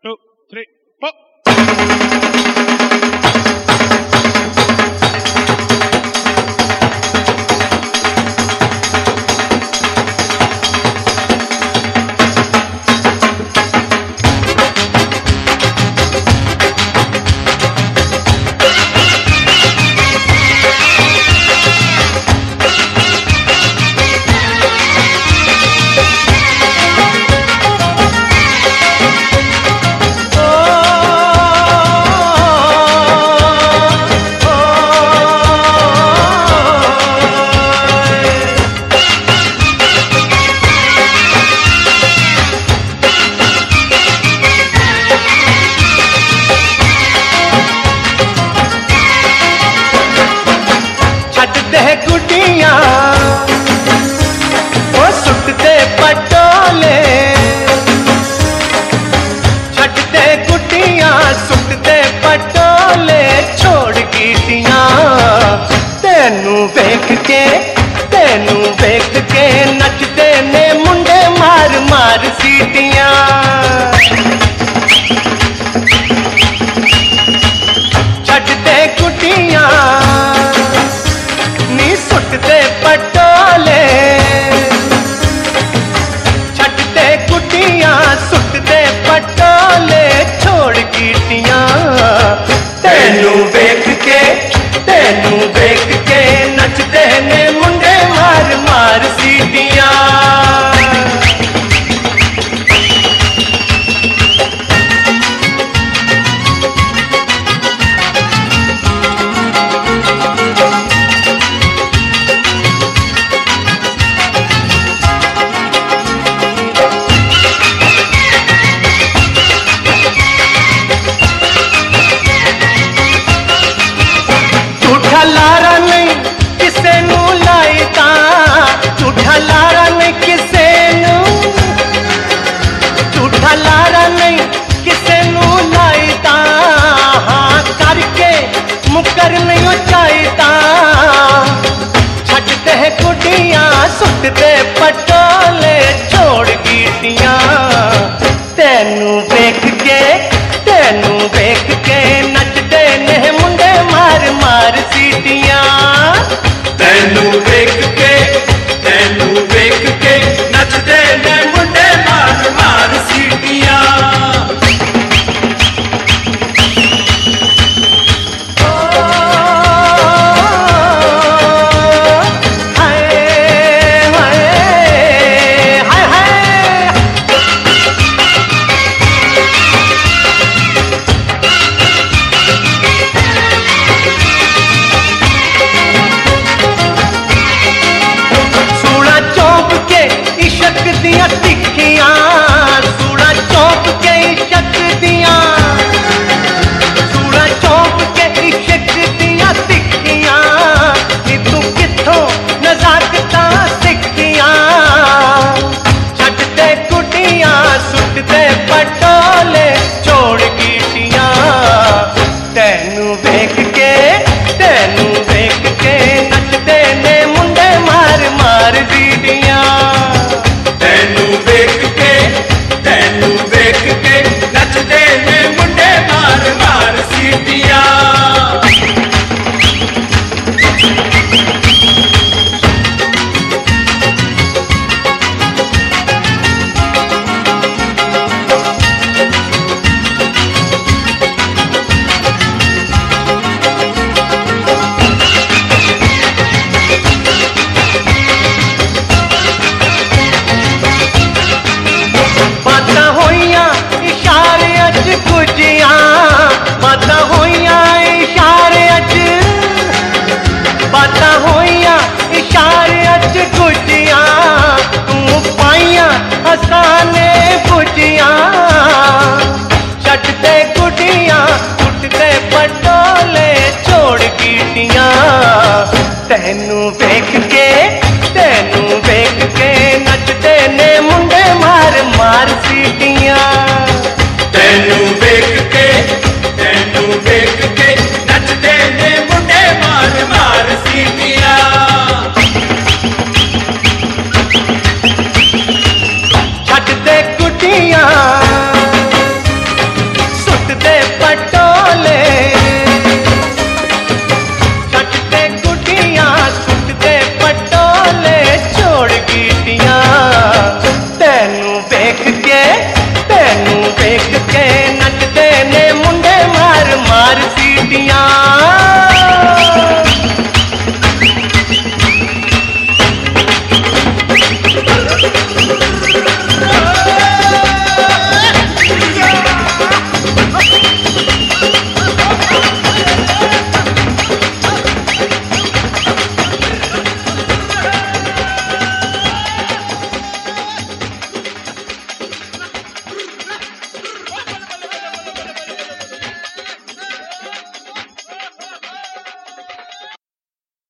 2, 3, 4. गुडियां वो सुटते पटोले, छटते गुडियां सुटते पटोले, छोड़ गीटियां तेनू वेख के नचते ने मुंडे मार मार सीटियां। छटते गुडियां सुटते पटोले, छटते गुडियां सुटते पटोले, छोड़ गीटियां तेनू वेख के नचते ने मुंडे मार मार सीटियां। लारा नहीं किसे नू लाईता, झूठा लारा नहीं किसे नू, झूठा लारा नहीं किसे नू लाईता, हाँ करके मुकर नहीं चाहिता। छटते गुडियां सुटते पटोले, छोड़ गीटियां तेनू वेख के नचते ने मुंडे मार मार सीटियां। तेनू वेख के नचते ने मुंडे मार मार सीटियां। वेख के, तेनू वेख के